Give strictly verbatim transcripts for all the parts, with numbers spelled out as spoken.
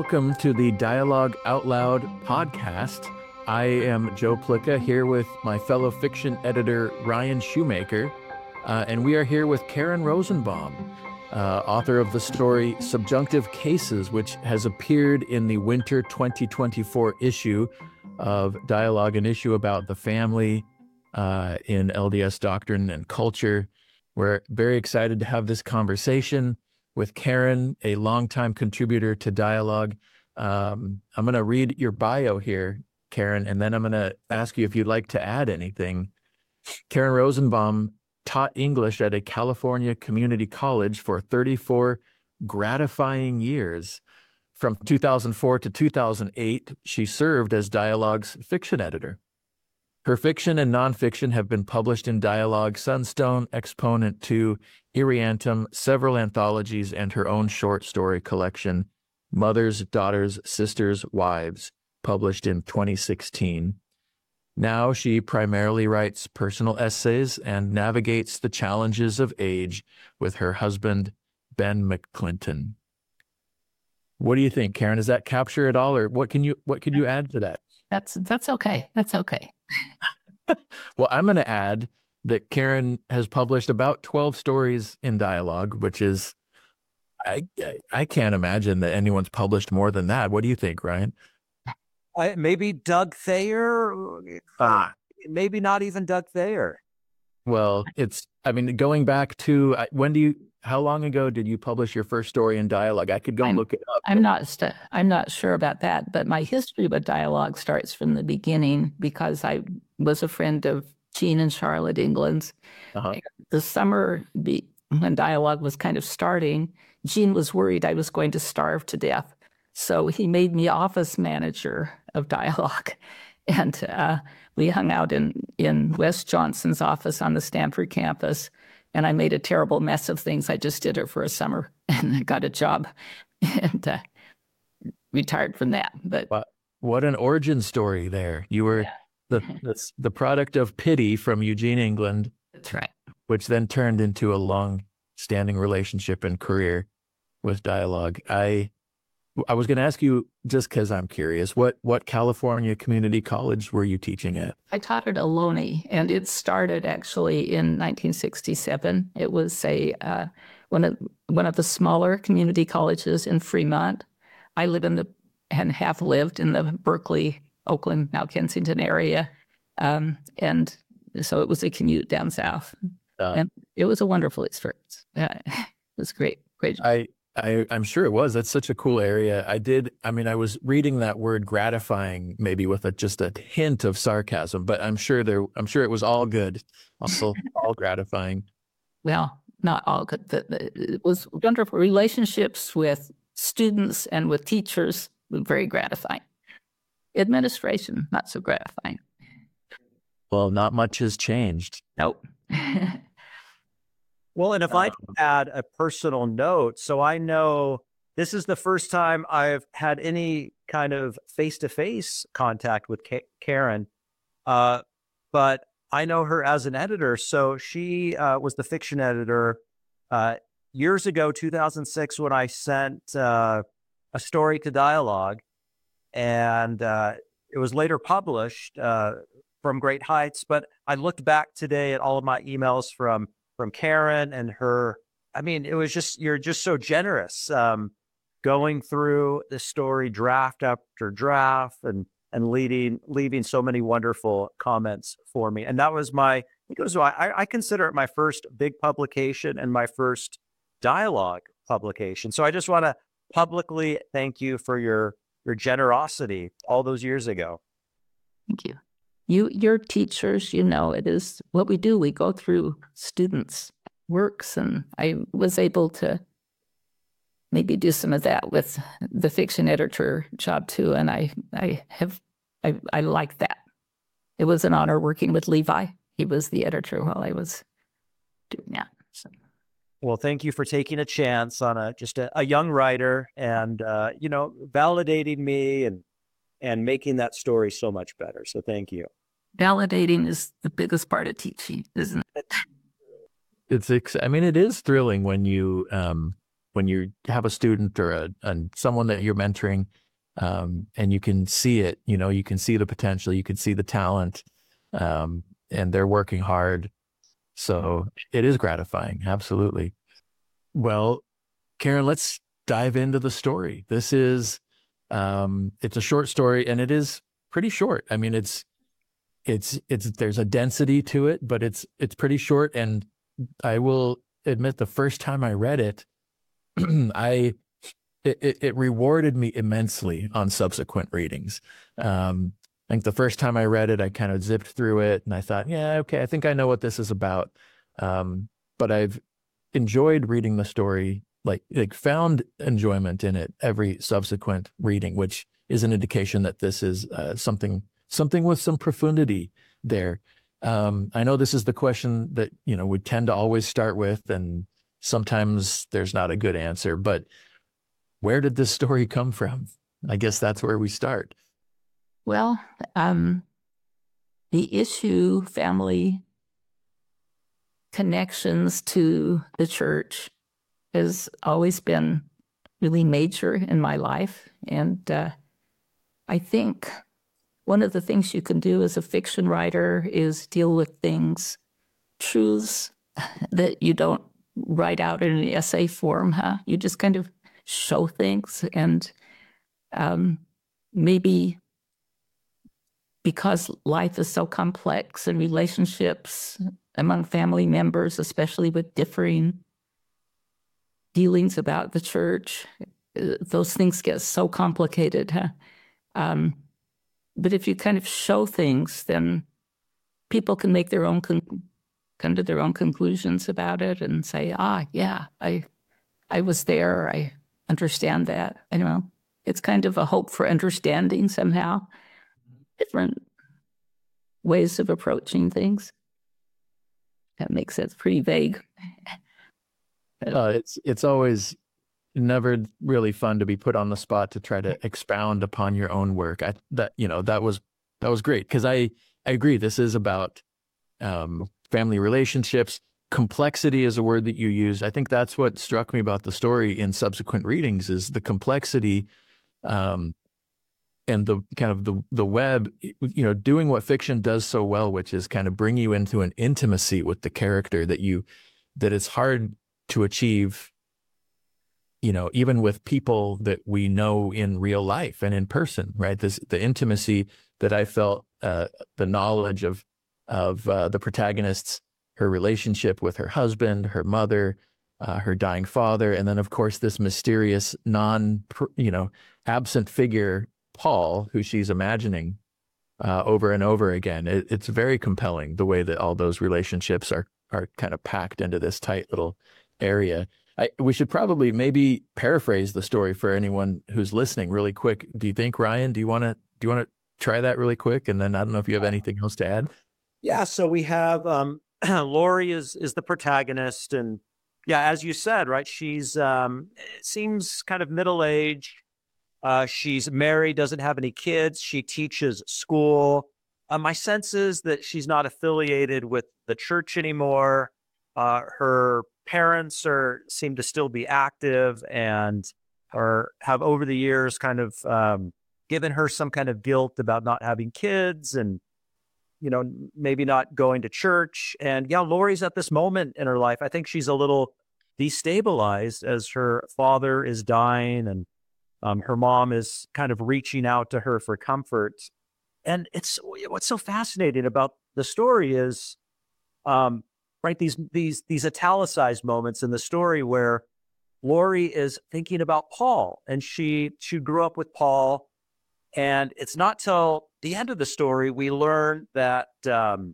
Welcome to the Dialogue Out Loud podcast. I am Joe Plicka here with my fellow fiction editor, Ryan Shoemaker, uh, and we are here with Karen Rosenbaum, uh, author of the story Subjunctive Cases, which has appeared in the winter twenty twenty-four issue of Dialogue, an issue about the family uh, in L D S doctrine and culture. We're very excited to have this conversation with Karen, a longtime contributor to Dialogue. Um, I'm going to read your bio here, Karen, and then I'm going to ask you if you'd like to add anything. Karen Rosenbaum taught English at a California community college for thirty-four gratifying years. From two thousand four to two thousand eight, she served as Dialogue's fiction editor. Her fiction and nonfiction have been published in Dialogue, Sunstone, Exponent two, Iriantum, several anthologies, and her own short story collection, Mothers, Daughters, Sisters, Wives, published in twenty sixteen. Now she primarily writes personal essays and navigates the challenges of age with her husband, Ben McClinton. What do you think, Karen? Does that capture it all, or what can you what can you add to that? That's that's okay. That's okay. Well, I'm going to add that Karen has published about twelve stories in Dialogue, which is, I I can't imagine that anyone's published more than that. What do you think, Ryan? Uh, maybe Doug Thayer. Uh, maybe not even Doug Thayer. Well, it's, I mean, going back to, when do you, how long ago did you publish your first story in Dialogue? I could go I'm, look it up. I'm not, st- I'm not sure about that, but my history with Dialogue starts from the beginning because I was a friend of Jean and Charlotte England's. Uh-huh. The summer be, when Dialogue was kind of starting, Jean was worried I was going to starve to death. So he made me office manager of Dialogue. And uh, we hung out in, in Wes Johnson's office on the Stanford campus. And I made a terrible mess of things. I just did it for a summer and I got a job and uh, retired from that. But what, what an origin story there. You were yeah. the, the the product of pity from Eugene England. That's right. Which then turned into a long-standing relationship and career with Dialogue. I I was going to ask you, just because I'm curious, what what California community college were you teaching at? I taught at Ohlone, and it started actually in nineteen sixty-seven. It was a uh, one of one of the smaller community colleges in Fremont. I live in the and have lived in the Berkeley, Oakland, Mount Kensington area, um, and so it was a commute down south, uh, and it was a wonderful experience. Uh, it was great, great. I. I, I'm sure it was. That's such a cool area. I did. I mean, I was reading that word gratifying, maybe with a, just a hint of sarcasm, but I'm sure there, I'm sure it was all good. Also all gratifying. Well, not all good. It was wonderful relationships with students and with teachers. Very gratifying. Administration, not so gratifying. Well, not much has changed. Nope. Well, and if I could add a personal note, so I know this is the first time I've had any kind of face-to-face contact with K- Karen, uh, but I know her as an editor. So she uh, was the fiction editor uh, years ago, two thousand six, when I sent uh, a story to Dialogue, and uh, it was later published uh, from Great Heights. But I looked back today at all of my emails from from Karen and her. I mean, it was just, you're just so generous um, going through the story draft after draft and, and leading, leaving so many wonderful comments for me. And that was my, I think it was, I, I consider it my first big publication and my first Dialogue publication. So I just want to publicly thank you for your, your generosity all those years ago. Thank you. You, your teachers, you know, it is what we do. We go through students' works, and I was able to maybe do some of that with the fiction editor job too. And I, I have, I, I like that. It was an honor working with Levi. He was the editor while I was doing that. So. Well, thank you for taking a chance on a just a, a young writer, and uh, you know, validating me and and making that story so much better. So thank you. Validating is the biggest part of teaching, isn't it? It's, I mean, it is thrilling when you, um, when you have a student or a, a someone that you're mentoring, um, and you can see it, you know, you can see the potential, you can see the talent, um, and they're working hard. So it is gratifying. Absolutely. Well, Karen, let's dive into the story. This is, um, it's a short story, and it is pretty short. I mean, it's, it's, it's, there's a density to it, but it's, it's pretty short. And I will admit, the first time I read it, I, it, it rewarded me immensely on subsequent readings. Um, I think the first time I read it, I kind of zipped through it and I thought, yeah, okay, I think I know what this is about. Um, but I've enjoyed reading the story, like, like found enjoyment in it every subsequent reading, which is an indication that this is uh, something, something with some profundity there. Um, I know this is the question that, you know, we tend to always start with, and sometimes there's not a good answer, but where did this story come from? I guess that's where we start. Well, um, the issue, family connections to the church, has always been really major in my life. And uh, I think one of the things you can do as a fiction writer is deal with things, truths that you don't write out in an essay form, huh? You just kind of show things, and um, maybe because life is so complex and relationships among family members, especially with differing dealings about the church, those things get so complicated, huh? Um, but if you kind of show things, then people can make their own, con- come to their own conclusions about it and say, ah, yeah, I, I was there. I understand that. I don't know. It's kind of a hope for understanding somehow. Different ways of approaching things. That makes sense. Pretty vague. Uh, it's it's always never really fun to be put on the spot to try to expound upon your own work. I that you know that was that was great, because I I agree. This is about um, family relationships. Complexity is a word that you use. I think that's what struck me about the story in subsequent readings, is the complexity. Um, and the kind of the the web, you know, doing what fiction does so well, which is kind of bring you into an intimacy with the character that you, that it's hard to achieve, you know, even with people that we know in real life and in person, right? This, the intimacy that I felt, uh, the knowledge of, of uh, the protagonist's, her relationship with her husband, her mother, uh, her dying father, and then of course this mysterious non, you know, absent figure, Paul, who she's imagining uh, over and over again. It, it's very compelling, the way that all those relationships are are kind of packed into this tight little area. I, we should probably maybe paraphrase the story for anyone who's listening really quick. Do you think, Ryan, do you want to do you want to try that really quick? And then I don't know if you have anything else to add. Yeah, so we have um, Laurie is is the protagonist, and yeah, as you said, right, she's um, seems kind of middle-aged. Uh, she's married, doesn't have any kids. She teaches school. Uh, my sense is that she's not affiliated with the church anymore. Uh, her parents are seem to still be active, and or have over the years kind of um, given her some kind of guilt about not having kids, and you know, maybe not going to church. And yeah, Laurie's at this moment in her life, I think she's a little destabilized as her father is dying, and Um, her mom is kind of reaching out to her for comfort. And it's what's so fascinating about the story is, um, right, these these these italicized moments in the story where Laurie is thinking about Paul, and she she grew up with Paul, and it's not till the end of the story we learn that um,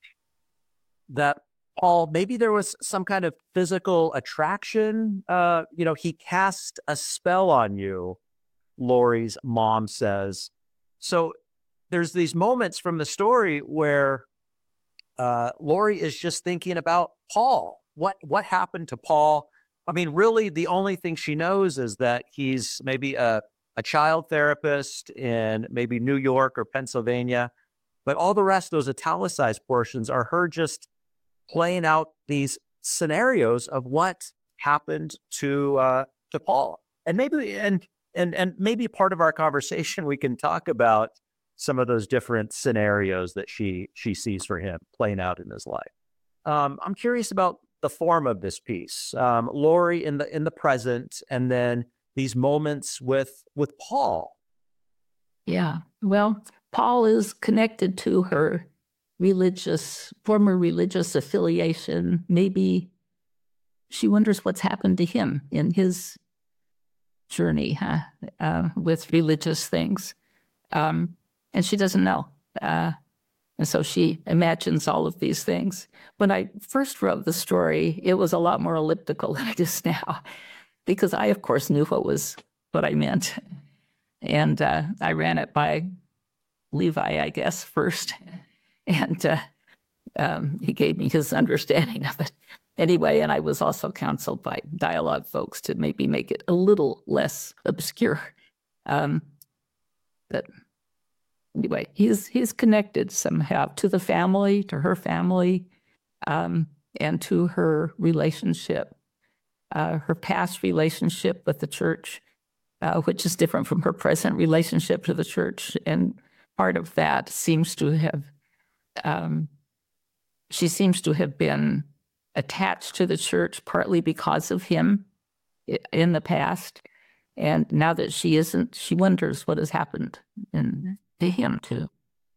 that Paul, maybe there was some kind of physical attraction. Uh, you know, he cast a spell on you, Laurie's mom says. So there's these moments from the story where uh, Laurie is just thinking about Paul. What what happened to Paul? I mean, really, the only thing she knows is that he's maybe a, a child therapist in maybe New York or Pennsylvania. But all the rest, those italicized portions, are her just playing out these scenarios of what happened to uh, to Paul. And maybe and and and maybe part of our conversation we can talk about some of those different scenarios that she she sees for him playing out in his life. Um, I'm curious about the form of this piece, um, Laurie in the in the present, and then these moments with with Paul. Yeah, well, Paul is connected to her religious, former religious affiliation. Maybe she wonders what's happened to him in his journey huh, uh, with religious things. Um, and she doesn't know. Uh, and so she imagines all of these things. When I first wrote the story, it was a lot more elliptical than it is now, because I, of course, knew what was what I meant. And uh, I ran it by Levi, I guess, first. And uh, um, he gave me his understanding of it. Anyway, and I was also counseled by dialogue folks to maybe make it a little less obscure. Um, but anyway, he's he's connected somehow to the family, to her family, um, and to her relationship, uh, her past relationship with the church, uh, which is different from her present relationship to the church. And part of that seems to have, um, she seems to have been attached to the church partly because of him in the past. And now that she isn't, she wonders what has happened in, to him too.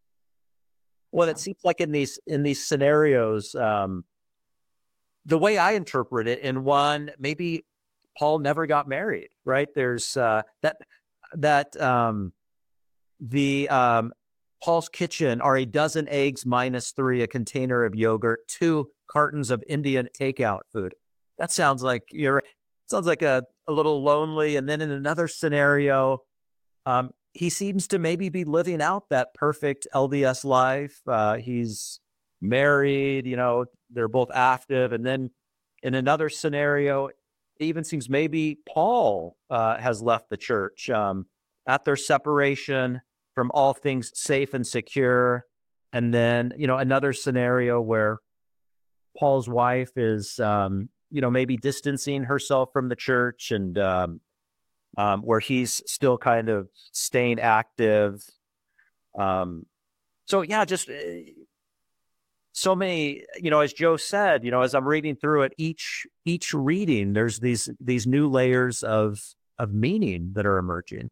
Well, it seems like in these in these scenarios, um, the way I interpret it, in one, maybe Paul never got married, right? There's uh, that that um, the um, Paul's kitchen are a dozen eggs minus three, a container of yogurt, two cartons of Indian takeout food. That sounds like you're sounds like a, a little lonely. And then in another scenario, um, he seems to maybe be living out that perfect L D S life. Uh, he's married, you know, they're both active. And then in another scenario, it even seems maybe Paul uh, has left the church um, at their separation from all things safe and secure. And then, you know, another scenario where Paul's wife is, um, you know, maybe distancing herself from the church, and um, um, where he's still kind of staying active. Um, so, yeah, just uh, so many, you know, as Joe said, you know, as I'm reading through it, each each reading, there's these these new layers of of meaning that are emerging.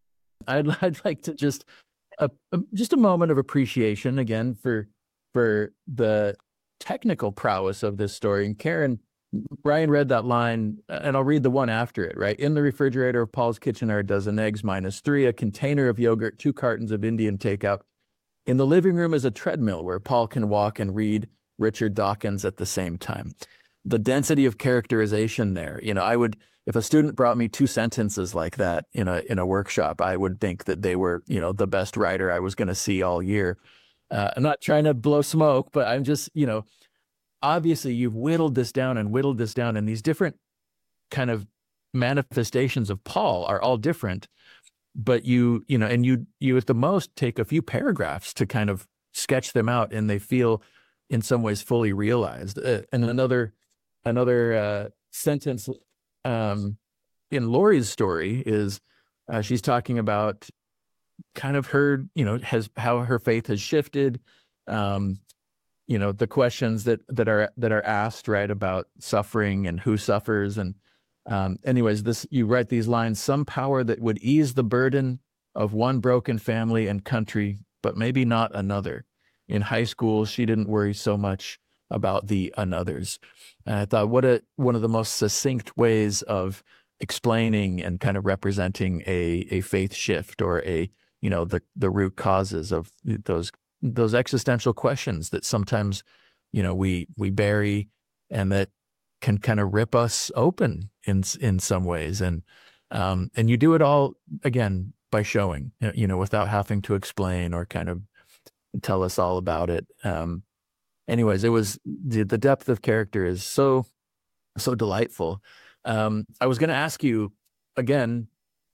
I'd I'd like to just a, a just a moment of appreciation again for for the technical prowess of this story. And Karen, Brian read that line, and I'll read the one after it, right? In the refrigerator of Paul's kitchen are a dozen eggs minus three, a container of yogurt, two cartons of Indian takeout. In the living room is a treadmill where Paul can walk and read Richard Dawkins at the same time. The density of characterization there, you know, I would, if a student brought me two sentences like that in a in a workshop, I would think that they were, you know, the best writer I was going to see all year. Uh, I'm not trying to blow smoke, but I'm just, you know, obviously you've whittled this down and whittled this down, and these different kind of manifestations of Paul are all different, but you, you know, and you, you at the most take a few paragraphs to kind of sketch them out, and they feel in some ways fully realized. Uh, and another, another uh, sentence um, in Laurie's story is uh, she's talking about kind of her, you know, has how her faith has shifted, um, you know, the questions that that are that are asked, right, about suffering and who suffers. And um, anyways, this you write these lines: some power that would ease the burden of one broken family and country, but maybe not another. In high school, she didn't worry so much about the anothers. And I thought, what a one of the most succinct ways of explaining and kind of representing a a faith shift, or a, you know, the the root causes of those those existential questions that sometimes, you know, we we bury, and that can kind of rip us open in in some ways. And um, and you do it all again by showing, you know, without having to explain or kind of tell us all about it. Um, anyways, it was the, the depth of character is so so delightful. Um, I was going to ask you again,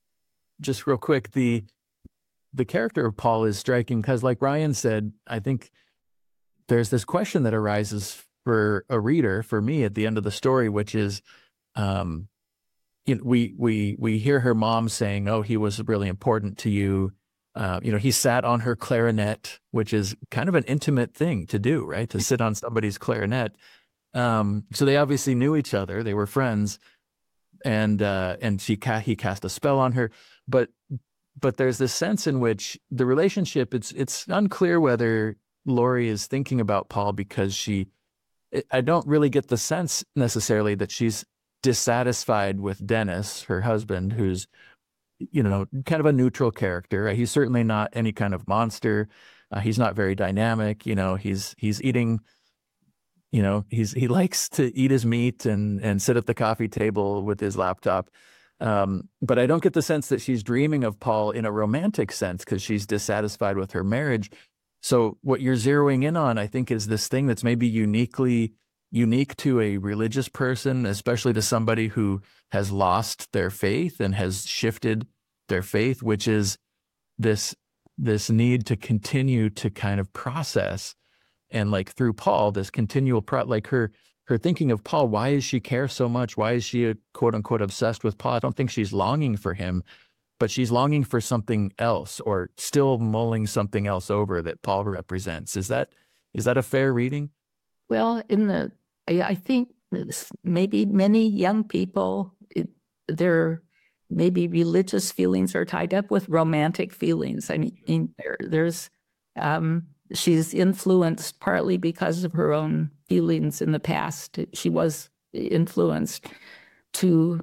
just real quick, the the character of Paul is striking because, like Ryan said, I think there's this question that arises for a reader, for me, at the end of the story, which is, um, you know, we we we hear her mom saying, "Oh, he was really important to you." Uh, you know, he sat on her clarinet, which is kind of an intimate thing to do, right? To sit on somebody's clarinet. Um, so they obviously knew each other; they were friends, and uh, and she ca- he cast a spell on her. But but there's this sense in which the relationship, it's it's unclear whether Laurie is thinking about Paul because she. I don't really get the sense necessarily that she's dissatisfied with Dennis, her husband, who's, you know, kind of a neutral character. He's certainly not any kind of monster. Uh, he's not very dynamic. You know, he's he's eating, you know, he's he likes to eat his meat and and sit at the coffee table with his laptop. Um, but I don't get the sense that she's dreaming of Paul in a romantic sense because she's dissatisfied with her marriage. So what you're zeroing in on, I think, is this thing that's maybe uniquely unique to a religious person, especially to somebody who has lost their faith and has shifted their faith, which is this this need to continue to kind of process. And like through Paul, this continual pro like her her thinking of Paul, why does she care so much? Why is she a quote unquote obsessed with Paul? I don't think she's longing for him, but she's longing for something else, or still mulling something else over that Paul represents. Is that is that a fair reading? Well, in the I, I think maybe many young people, it, their maybe religious feelings are tied up with romantic feelings. I mean, there, there's um, she's influenced partly because of her own feelings in the past. She was influenced to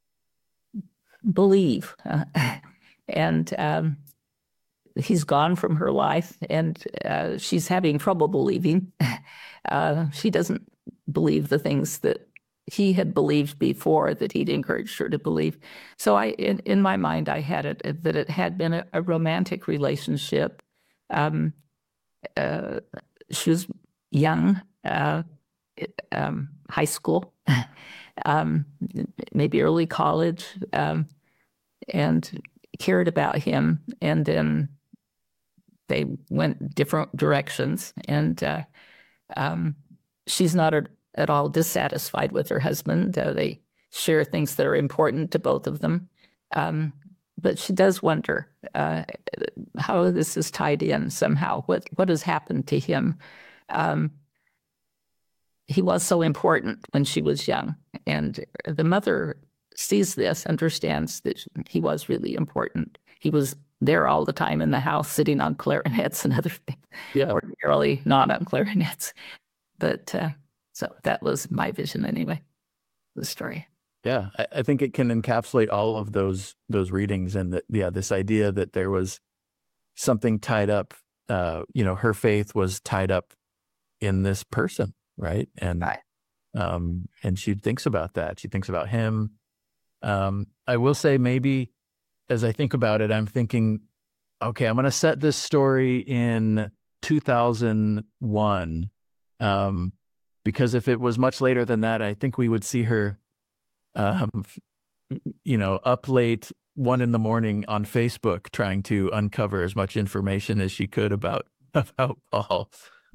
believe, uh, and um, he's gone from her life, and uh, she's having trouble believing. Uh, she doesn't believe the things that he had believed before, that he'd encouraged her to believe. So I, in, in my mind, I had it that it had been a, a romantic relationship. Um, uh, she was young, uh, um, high school, um, maybe early college, um, and cared about him. And then they went different directions. And uh, um, she's not at, at all dissatisfied with her husband. Uh, they share things that are important to both of them. Um, but she does wonder uh, how this is tied in somehow. What what has happened to him? Um, he was so important when she was young, and the mother sees this, understands that he was really important. He was there all the time in the house, sitting on clarinets and other things, yeah, ordinarily not on clarinets. But uh, so that was my vision anyway, the story. Yeah, I, I think it can encapsulate all of those those readings, and that, yeah, this idea that there was something tied up. Uh, you know, her faith was tied up in this person, right? And right. um, and she thinks about that. She thinks about him. Um, I will say, maybe as I think about it, I'm thinking, okay, I'm going to set this story in two thousand one, um, because if it was much later than that, I think we would see her. Um, you know, up late one in the morning on Facebook, trying to uncover as much information as she could about about Paul.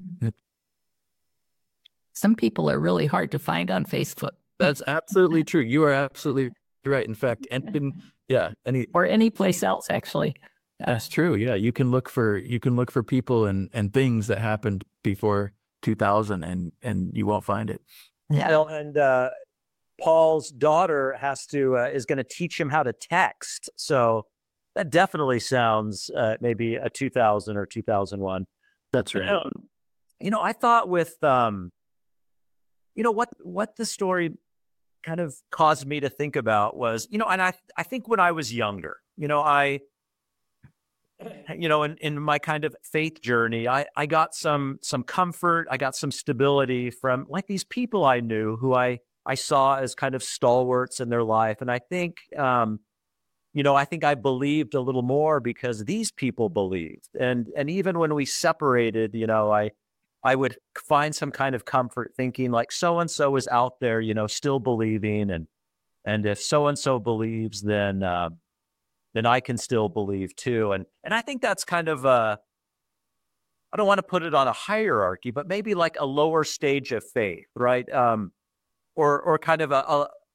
Some people are really hard to find on Facebook. That's absolutely true. You are absolutely right. In fact, and in, yeah, any or any place else, actually. That's true. Yeah, you can look for you can look for people and and things that happened before two thousand, and and you won't find it. Yeah, well, and. uh Paul's daughter has to uh, is going to teach him how to text. So that definitely sounds uh, maybe a two thousand or two thousand one. That's right. Um, you know, I thought with, um, you know, what what the story kind of caused me to think about was, you know, and I I think when I was younger, you know, I, you know, in, in my kind of faith journey, I, I got some some comfort. I got some stability from like these people I knew who I I saw as kind of stalwarts in their life. And I think, um, you know, I think I believed a little more because these people believed. And and even when we separated, you know, I I would find some kind of comfort thinking like so-and-so is out there, you know, still believing. And and if so-and-so believes, then uh, then I can still believe too. And and I think that's kind of a, I don't want to put it on a hierarchy, but maybe like a lower stage of faith, right? Um, Or, or kind of a, a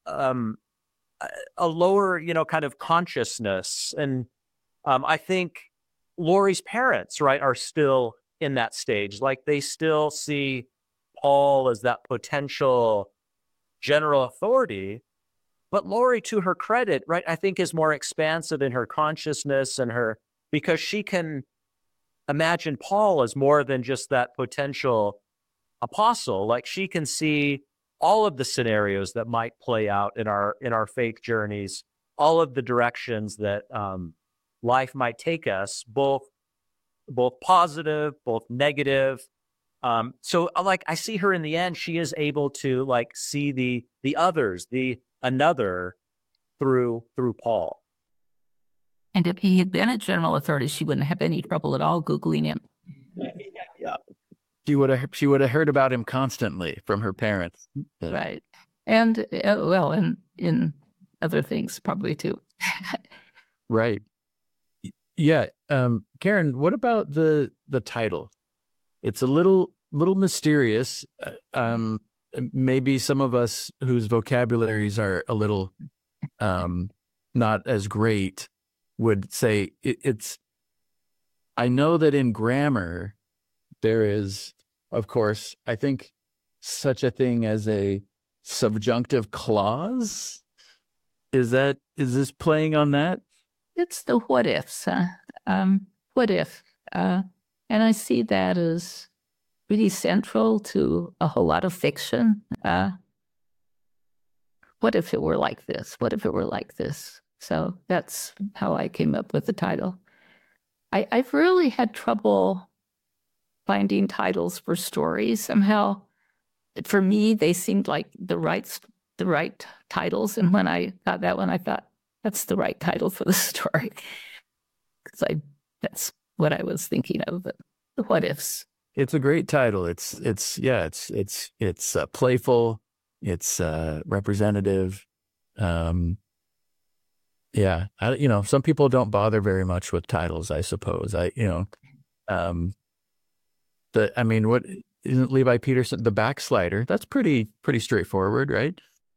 um, a a lower, you know, kind of consciousness. And um, I think Laurie's parents, right, are still in that stage. Like they still see Paul as that potential general authority. But Laurie, to her credit, right, I think is more expansive in her consciousness and her, because she can imagine Paul as more than just that potential apostle. Like she can see all of the scenarios that might play out in our in our faith journeys, all of the directions that um, life might take us, both both positive, both negative. Um, so like I see her in the end, she is able to like see the the others, the another through through Paul. And if he had been a general authority, she wouldn't have any trouble at all Googling him. Yeah. She would have she would have heard about him constantly from her parents. Right. And uh, well, and in other things probably too. Right. Yeah. Um, Karen, what about the the title? It's a little little mysterious. Um, maybe some of us whose vocabularies are a little um, not as great would say it, it's. I know that in grammar there is, of course, I think such a thing as a subjunctive clause. Is that is this playing on that? It's the what ifs. Huh? Um, what if? Uh, and I see that as really central to a whole lot of fiction. Uh, what if it were like this? What if it were like this? So that's how I came up with the title. I, I've really had trouble finding titles for stories. Somehow, for me, they seemed like the right the right titles. And when I got that one, I thought that's the right title for the story, because I that's what I was thinking of. The, the what ifs. It's a great title. It's it's yeah. It's it's it's uh, playful. It's uh, representative. Um, yeah, I, you know, some people don't bother very much with titles. I suppose I you know. Um, The, I mean, what isn't Levi Peterson, The Backslider? That's pretty, pretty straightforward, right?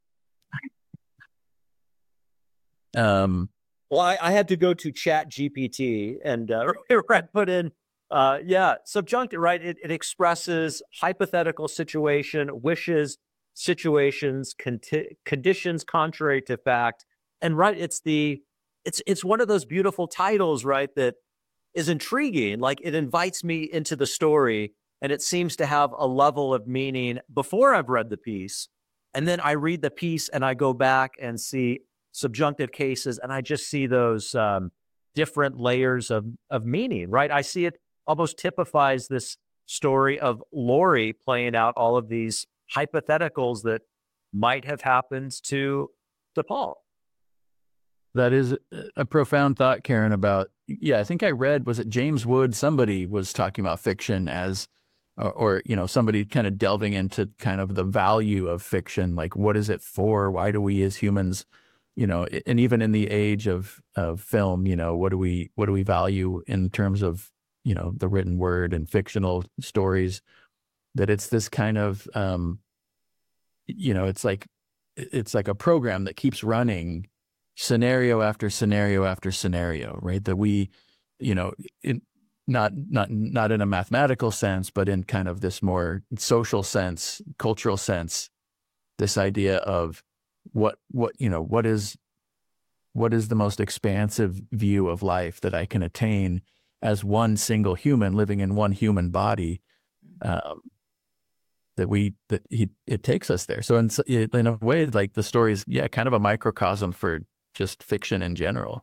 Um, well, I, I had to go to Chat G P T and uh, put in, uh, yeah, subjunctive, right? It, it expresses hypothetical situation, wishes, situations, conti- conditions contrary to fact, and right, it's the, it's it's one of those beautiful titles, right? That is intriguing. Like it invites me into the story, and it seems to have a level of meaning before I've read the piece. And then I read the piece and I go back and see subjunctive cases, and I just see those um, different layers of, of meaning, right? I see it almost typifies this story of Laurie playing out all of these hypotheticals that might have happened to, to Paul. That is a profound thought, Karen, about, yeah, I think I read, was it James Wood? Somebody was talking about fiction as, or, or, you know, somebody kind of delving into kind of the value of fiction. Like, what is it for? Why do we as humans, you know, and even in the age of, of film, you know, what do we, what do we value in terms of, you know, the written word and fictional stories? That it's this kind of, um, you know, it's like, it's like a program that keeps running scenario after scenario after scenario, right? That we, you know, in, not not not in a mathematical sense, but in kind of this more social sense, cultural sense, this idea of what what you know what is what is the most expansive view of life that I can attain as one single human living in one human body. Um, that we that he it takes us there. So in in a way, like the story is, yeah, kind of a microcosm for just fiction in general.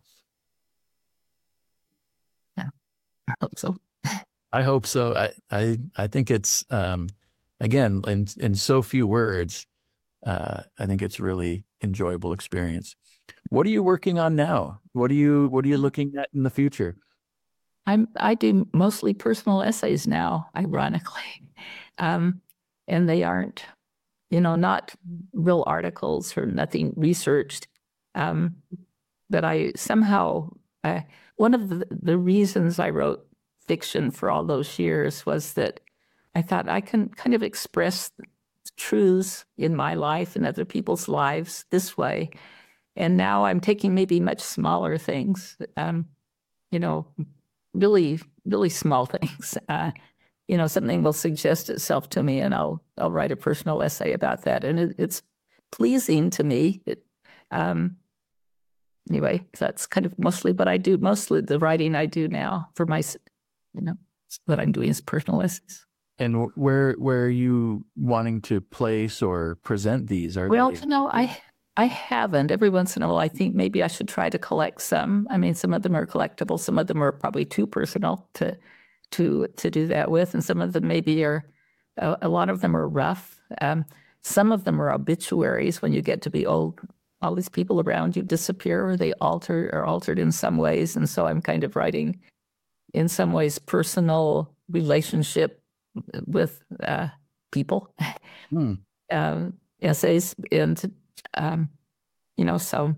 Yeah, I hope so. I hope so. I I, I think it's um, again in in so few words. Uh, I think it's really enjoyable experience. What are you working on now? What are you What are you looking at in the future? I'm I do mostly personal essays now, ironically, um, and they aren't, you know, not real articles or nothing researched. Um, but I somehow, uh, one of the, the reasons I wrote fiction for all those years was that I thought I can kind of express truths in my life and other people's lives this way. And now I'm taking maybe much smaller things, um, you know, really, really small things. Uh, you know, something will suggest itself to me, and I'll I'll write a personal essay about that, and it, it's pleasing to me. It, um, anyway, that's kind of mostly what I do. Mostly the writing I do now for my, you know, what I'm doing is personal essays. And where where are you wanting to place or present these? Are well, they... you know, I I haven't. Every once in a while, I think maybe I should try to collect some. I mean, some of them are collectible. Some of them are probably too personal to to to do that with, and some of them maybe are. A, a lot of them are rough. Um, some of them are obituaries. When you get to be old, all these people around you disappear, or they alter or altered in some ways, and so I'm kind of writing, in some ways, personal relationship with uh, people. Hmm. um, essays and. Um, you know, so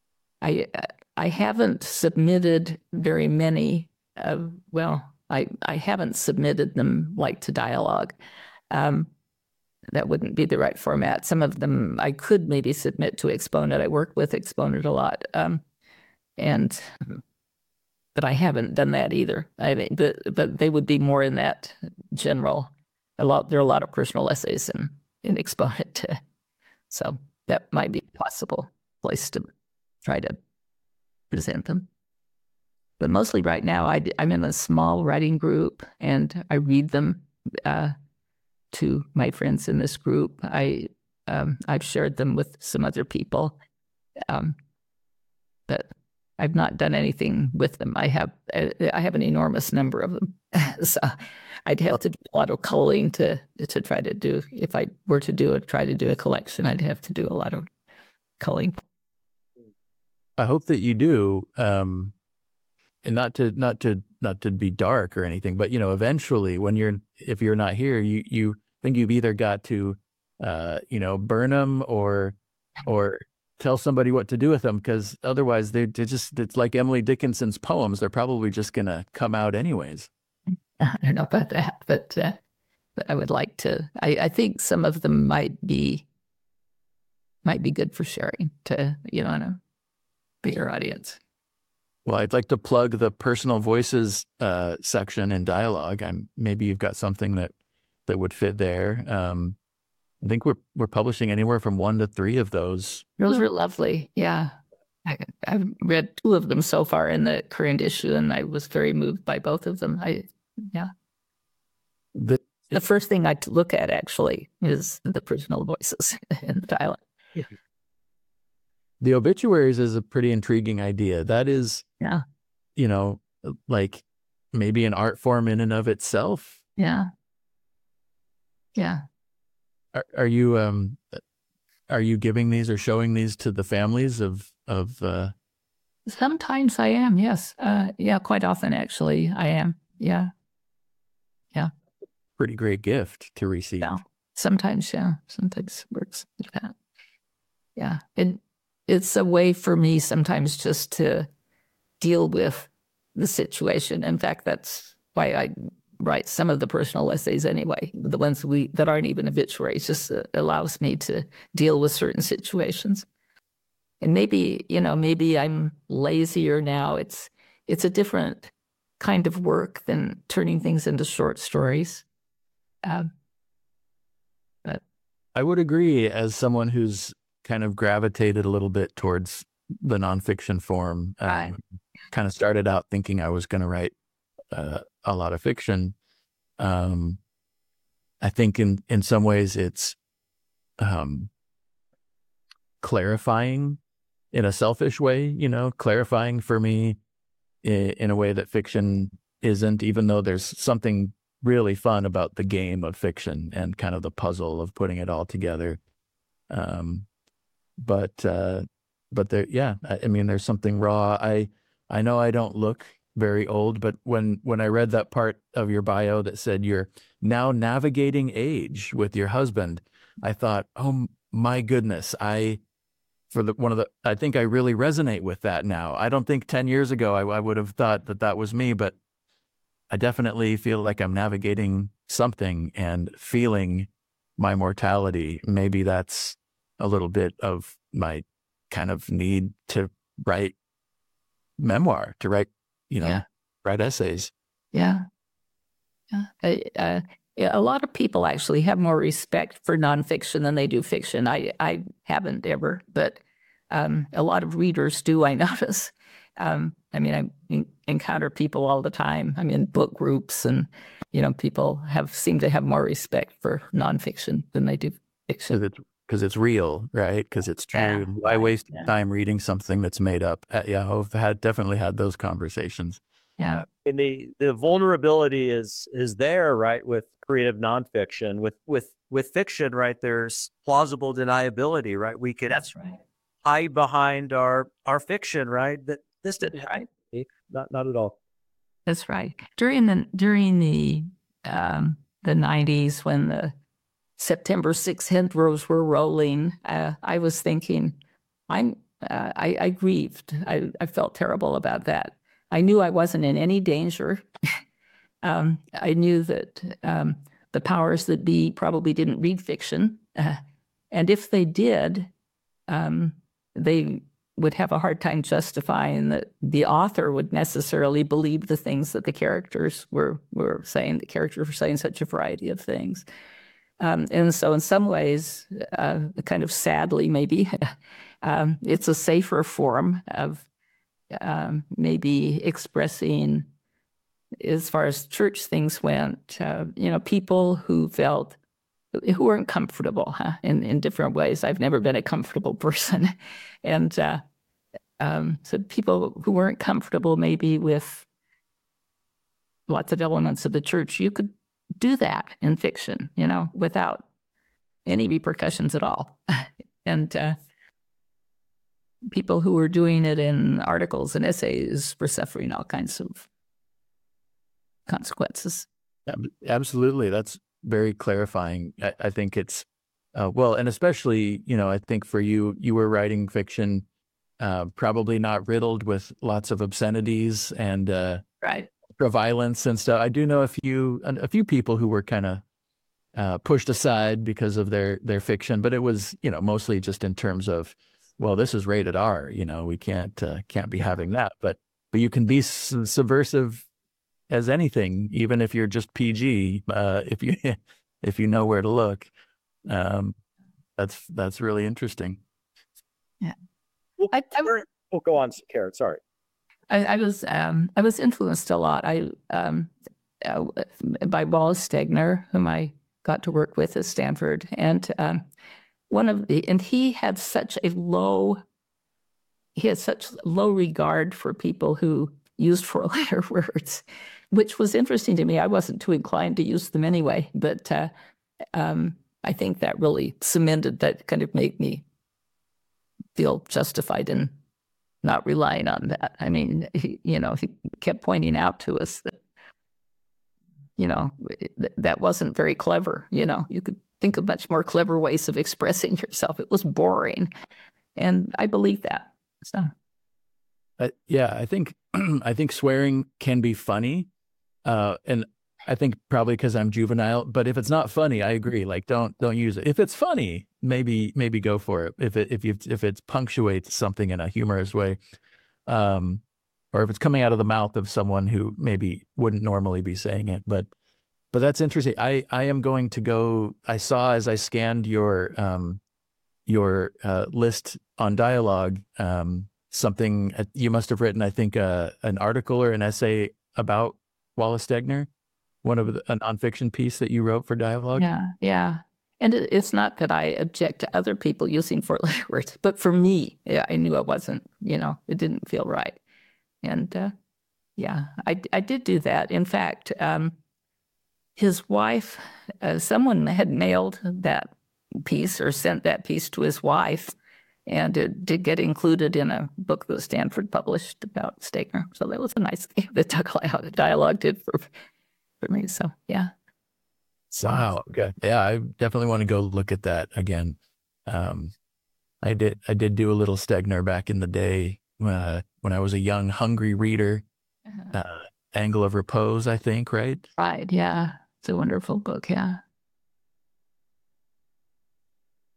I I haven't submitted very many. Uh, well, I I haven't submitted them like to Dialogue. Um, that wouldn't be the right format. Some of them I could maybe submit to Exponent. I work with Exponent a lot, um, and but I haven't done that either. I mean, but but they would be more in that general. A lot there are a lot of personal essays in in Exponent, too. So. That might be a possible place to try to present them. But mostly right now, I, I'm in a small writing group, and I read them uh, to my friends in this group. I, um, I've shared them with some other people, um, but I've not done anything with them. I have I have an enormous number of them, so I'd have to do a lot of culling to to try to do. If I were to do it, try to do a collection, I'd have to do a lot of culling. I hope that you do, um, and not to not to not to be dark or anything, but you know, eventually, when you're if you're not here, you you think you've either got to, uh, you know, burn them or or. tell somebody what to do with them, because otherwise they they just it's like Emily Dickinson's poems. They're probably just going to come out anyways. I don't know about that, but, uh, but I would like to. I, I think some of them might be might be good for sharing to, you know, a bigger audience. Well, I'd like to plug the personal voices uh, section in Dialogue. I'm maybe you've got something that that would fit there. Um, I think we're we're publishing anywhere from one to three of those. Those are lovely. Yeah. I, I've read two of them so far in the current issue, and I was very moved by both of them. I, yeah. The, the first thing I look at, actually, is the personal voices in the Dialogue. Yeah. The obituaries is a pretty intriguing idea. That is, yeah, you know, like maybe an art form in and of itself. Yeah. Yeah. Are, are you um are you giving these or showing these to the families of of uh sometimes I am, yes. Uh yeah, quite often actually I am. Yeah. Yeah. Pretty great gift to receive. Yeah. Sometimes, yeah. Sometimes works like that. Yeah. It it's a way for me sometimes just to deal with the situation. In fact, that's why I write some of the personal essays anyway, the ones we that aren't even obituaries, just uh, allows me to deal with certain situations. And maybe, you know, maybe I'm lazier now. It's it's a different kind of work than turning things into short stories. Um, but I would agree, as someone who's kind of gravitated a little bit towards the nonfiction form. Um, right. Kind of started out thinking I was going to write uh, a lot of fiction. Um, I think in, in some ways it's um, clarifying in a selfish way, you know, clarifying for me in, in a way that fiction isn't, even though there's something really fun about the game of fiction and kind of the puzzle of putting it all together. Um, but, uh, but there, yeah, I, I mean, there's something raw. I, I know I don't look very old, but when, when I read that part of your bio that said you're now navigating age with your husband, I thought, oh my goodness, I, for the, one of the, I think I really resonate with that now. I don't think ten years ago I, I would have thought that that was me, but I definitely feel like I'm navigating something and feeling my mortality, maybe that's a little bit of my kind of need to write memoir, to write, you know, yeah. write essays. Yeah. Yeah. I, uh, yeah. A lot of people actually have more respect for nonfiction than they do fiction. I, I haven't ever, but um, a lot of readers do, I notice. Um, I mean, I encounter people all the time. I'm in book groups, and, you know, people have seem to have more respect for nonfiction than they do fiction. Because it's, because it's real, right? Because it's true. Yeah, Why right, waste yeah. time reading something that's made up? Uh, yeah, I've had definitely had those conversations. Yeah, and the the vulnerability is is there, right? With creative nonfiction, with with with fiction, right? There's plausible deniability, right? We could that's right. hide behind our our fiction, right? That this didn't happen. Not not at all. That's right. During the during the um, the nineties, when the September sixth intros were rolling, uh, I was thinking, I'm uh, I, I grieved. I, I felt terrible about that. I knew I wasn't in any danger. um, I knew that um, the powers that be probably didn't read fiction, uh, and if they did, um, they would have a hard time justifying that the author would necessarily believe the things that the characters were were saying. The characters were saying such a variety of things. Um, and so in some ways, uh, kind of sadly maybe, um, it's a safer form of um, maybe expressing, as far as church things went, uh, you know, people who felt, who weren't comfortable huh, in, in different ways. I've never been a comfortable person. and uh, um, so people who weren't comfortable maybe with lots of elements of the church, you could do that in fiction, you know, without any repercussions at all. and uh, people who were doing it in articles and essays were suffering all kinds of consequences. Absolutely. That's very clarifying. I, I think it's, uh, well, and especially, you know, I think for you, you were writing fiction, uh, probably not riddled with lots of obscenities and uh, right. violence and stuff. I do know a few, a few people who were kind of uh, pushed aside because of their, their fiction, but it was, you know, mostly just in terms of, well, this is rated R, you know, we can't, uh, can't be having that, but, but you can be su- subversive as anything, even if you're just P G, uh, if you, if you know where to look. Um, that's, that's really interesting. Yeah. Well, I, I, we'll go on, Karen, sorry. I, I was, um, I was influenced a lot. I, um, uh, by Wallace Stegner, whom I got to work with at Stanford. And, um, one of the, and he had such a low, he had such low regard for people who used four-letter words, which was interesting to me. I wasn't too inclined to use them anyway, but uh, um, I think that really cemented, that kind of made me feel justified in not relying on that. I mean, he, you know, he kept pointing out to us that, you know, that wasn't very clever. You know, you could think of much more clever ways of expressing yourself. It was boring. And I believe that. So, uh, yeah, I think, I think swearing can be funny. Uh, and I think probably because I'm juvenile, but if it's not funny, I agree. Like, don't, don't use it. If it's funny, maybe, maybe go for it. If it, if you, if it punctuates something in a humorous way, um, or if it's coming out of the mouth of someone who maybe wouldn't normally be saying it, but But that's interesting. I, I am going to go, I saw as I scanned your, um, your uh, list on Dialogue, um, something uh, you must have written, I think, uh, an article or an essay about Wallace Stegner, one of the, a nonfiction piece that you wrote for Dialogue. Yeah, yeah. And it, it's not that I object to other people using four-letter words, but for me, yeah, I knew it wasn't, you know, it didn't feel right. And uh, yeah, I, I did do that. In fact, um, his wife, uh, someone had mailed that piece or sent that piece to his wife, and it did get included in a book that Stanford published about Stegner. So that was a nice thing that Dialogue did for, for me. So, yeah. So, wow. Okay. Yeah, I definitely want to go look at that again. Um, I did I did do a little Stegner back in the day uh, when I was a young, hungry reader. Uh-huh. Uh, Angle of Repose, I think, right? Right, yeah. It's a wonderful book, yeah.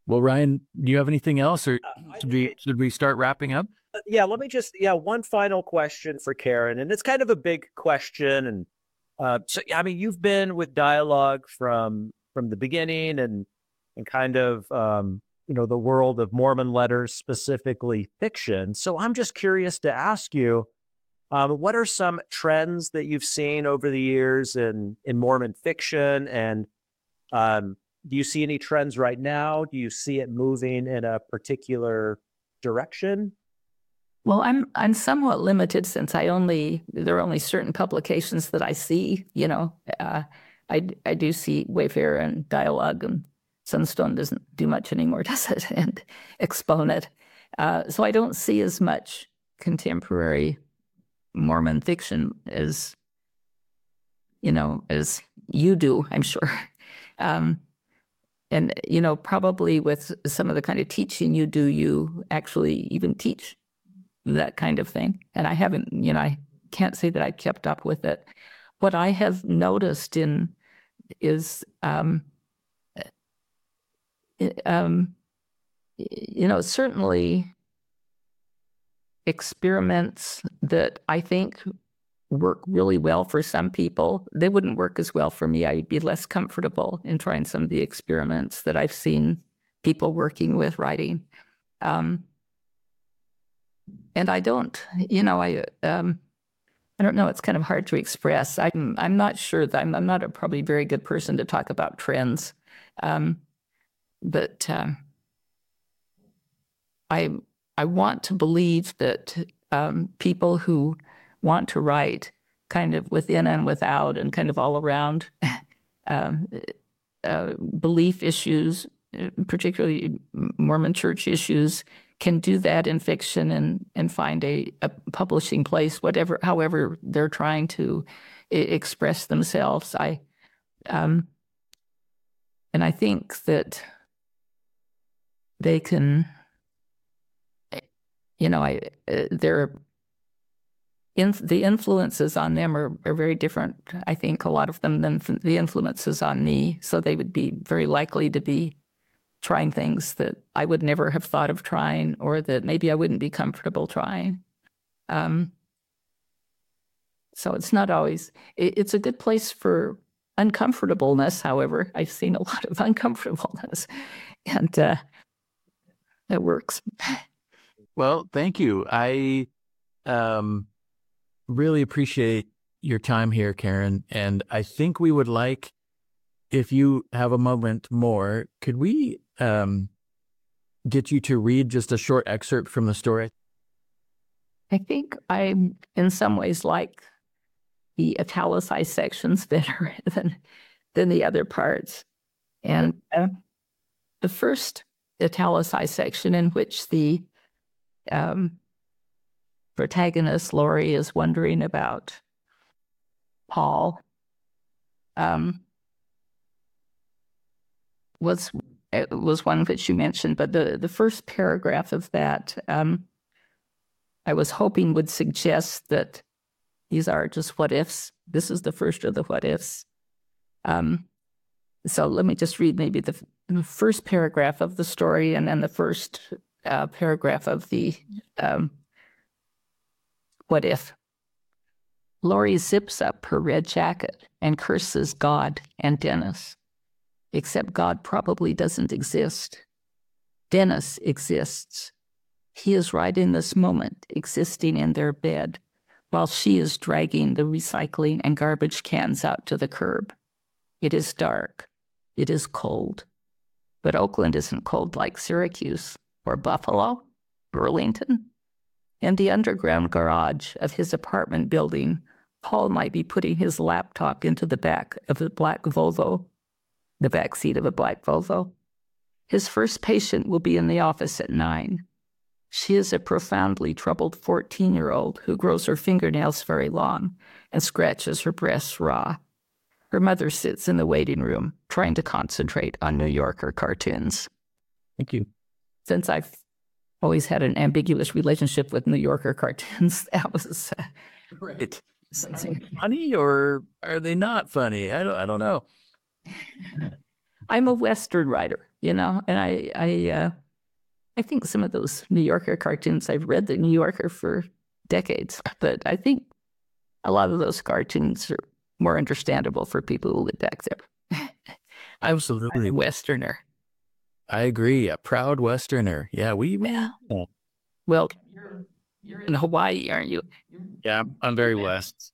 Well, Ryan, do you have anything else, or Uh, should we, should we start wrapping up? yeah, let me just, yeah, one final question for Karen. And it's kind of a big question. And uh, so, I mean, you've been with Dialogue from from the beginning and and kind of, um, you know, the world of Mormon letters, specifically fiction. So I'm just curious to ask you, um, what are some trends that you've seen over the years in, in Mormon fiction? And um, do you see any trends right now? Do you see it moving in a particular direction? Well, I'm I'm somewhat limited since I only there are only certain publications that I see. You know, uh, I I do see Wayfarer and Dialogue, and Sunstone doesn't do much anymore, does it? And Exponent. Uh, so I don't see as much contemporary Mormon fiction as you know as you do, I'm sure. Um, and you know, probably with some of the kind of teaching you do, you actually even teach that kind of thing. And I haven't, you know, I can't say that I kept up with it. What I have noticed in is, um, um, you know, certainly experiments that I think work really well for some people. They wouldn't work as well for me. I'd be less comfortable in trying some of the experiments that I've seen people working with writing. Um, And I don't, you know, I, um, I don't know. It's kind of hard to express. I'm, I'm not sure that I'm, I'm not a probably very good person to talk about trends, um, but um, I, I want to believe that um, people who want to write, kind of within and without, and kind of all around, um, uh, belief issues, particularly Mormon Church issues, can do that in fiction and and find a, a publishing place, whatever, however they're trying to I- express themselves. I, um, and I think that they can, you know, I uh, they're in the influences on them are, are very different. I think a lot of them than the influences on me. So they would be very likely to be trying things that I would never have thought of trying, or that maybe I wouldn't be comfortable trying. Um, so it's not always, it, it's a good place for uncomfortableness. However, I've seen a lot of uncomfortableness, and uh, it works. Well, thank you. I um, really appreciate your time here, Karen. And I think we would like, if you have a moment more, could we um, get you to read just a short excerpt from the story? I think I, in some ways, like the italicized sections better than than the other parts. And uh, the first italicized section, in which the um, protagonist, Lori, is wondering about Paul, um, was it was one which you mentioned, but the, the first paragraph of that, um, I was hoping would suggest that these are just what ifs. This is the first of the what ifs. Um, so let me just read maybe the, the first paragraph of the story, and then the first uh, paragraph of the um, what if. Lori zips up her red jacket and curses God and Dennis. Except God probably doesn't exist. Dennis exists. He is right in this moment, existing in their bed, while she is dragging the recycling and garbage cans out to the curb. It is dark. It is cold. But Oakland isn't cold like Syracuse or Buffalo, Burlington. In the underground garage of his apartment building, Paul might be putting his laptop into the back of a black Volvo, the back seat of a black Volvo. His first patient will be in the office at nine. She is a profoundly troubled fourteen-year-old who grows her fingernails very long and scratches her breasts raw. Her mother sits in the waiting room, trying to concentrate on New Yorker cartoons. Thank you. Since I've always had an ambiguous relationship with New Yorker cartoons, that was uh, right. Funny, or are they not funny? I don't. I don't know. I'm a Western writer. you know, and I, I, uh, I think some of those New Yorker cartoons, I've read the New Yorker for decades, but I think a lot of those cartoons are more understandable for people who live back there. Absolutely. I'm a Westerner. I agree. A proud Westerner. Yeah, we. Yeah. Well, you're, you're in Hawaii, aren't you? Yeah, I'm very West.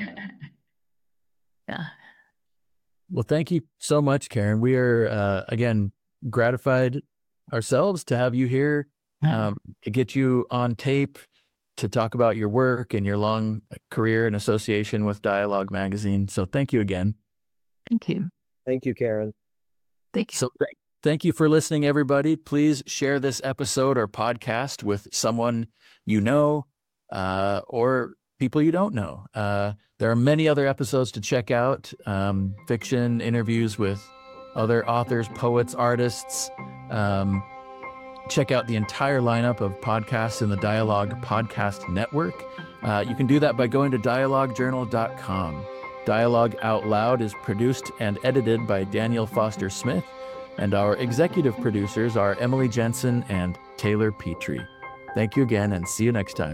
Yeah. Well, thank you so much, Karen. We are, uh, again, gratified ourselves to have you here, um, to get you on tape, to talk about your work and your long career and association with Dialogue Magazine. So thank you again. Thank you. Thank you, Karen. Thank you. So th- thank you for listening, everybody. Please share this episode or podcast with someone you know, uh, or people you don't know. Uh, there are many other episodes to check out, um, fiction, interviews with other authors, poets, artists. Um, check out the entire lineup of podcasts in the Dialogue Podcast Network. Uh, you can do that by going to dialogue journal dot com. Dialogue Out Loud is produced and edited by Daniel Foster Smith, and our executive producers are Emily Jensen and Taylor Petrie. Thank you again, and see you next time.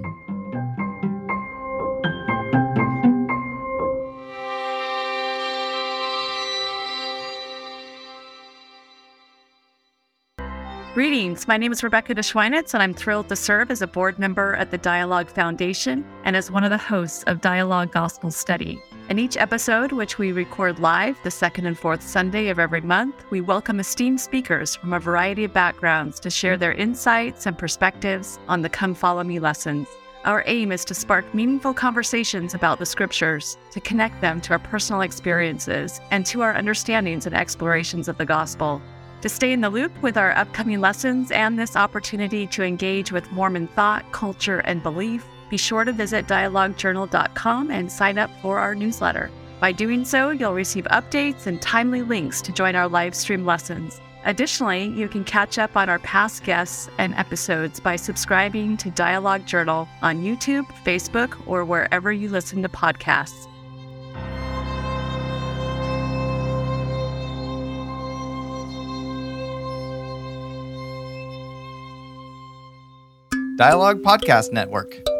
Greetings. My name is Rebecca DeSchweinitz, and I'm thrilled to serve as a board member at the Dialogue Foundation and as one of the hosts of Dialogue Gospel Study. In each episode, which we record live the second and fourth Sunday of every month, we welcome esteemed speakers from a variety of backgrounds to share their insights and perspectives on the Come Follow Me lessons. Our aim is to spark meaningful conversations about the scriptures, to connect them to our personal experiences and to our understandings and explorations of the gospel. To stay in the loop with our upcoming lessons and this opportunity to engage with Mormon thought, culture, and belief, be sure to visit dialogue journal dot com and sign up for our newsletter. By doing so, you'll receive updates and timely links to join our live stream lessons. Additionally, you can catch up on our past guests and episodes by subscribing to Dialogue Journal on YouTube, Facebook, or wherever you listen to podcasts. Dialogue Podcast Network.